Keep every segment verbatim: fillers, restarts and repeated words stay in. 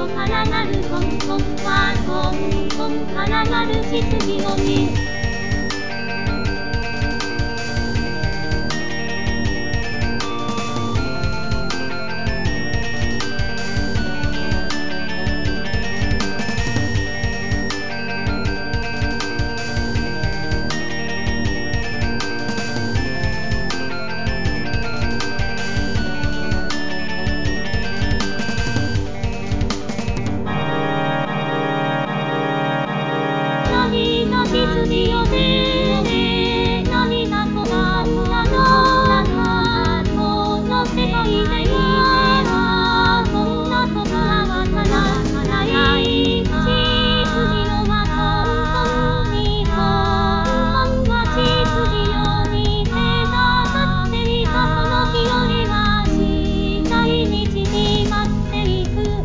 こからなるコンコンはコンコンからなる質疑を見羊よね涙こばったのこの世界ではこんなことはわからない羊のはコンコンにコンコンは羊よに手が振っていたその日よりは次第に縮まっていく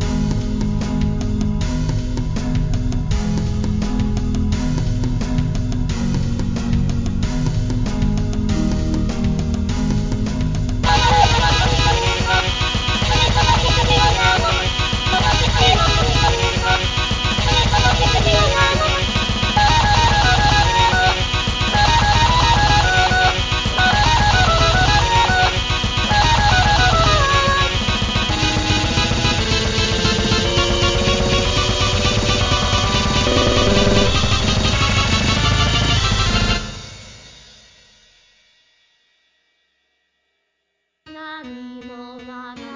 何もわから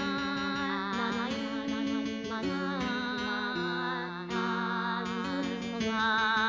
ないままあるのは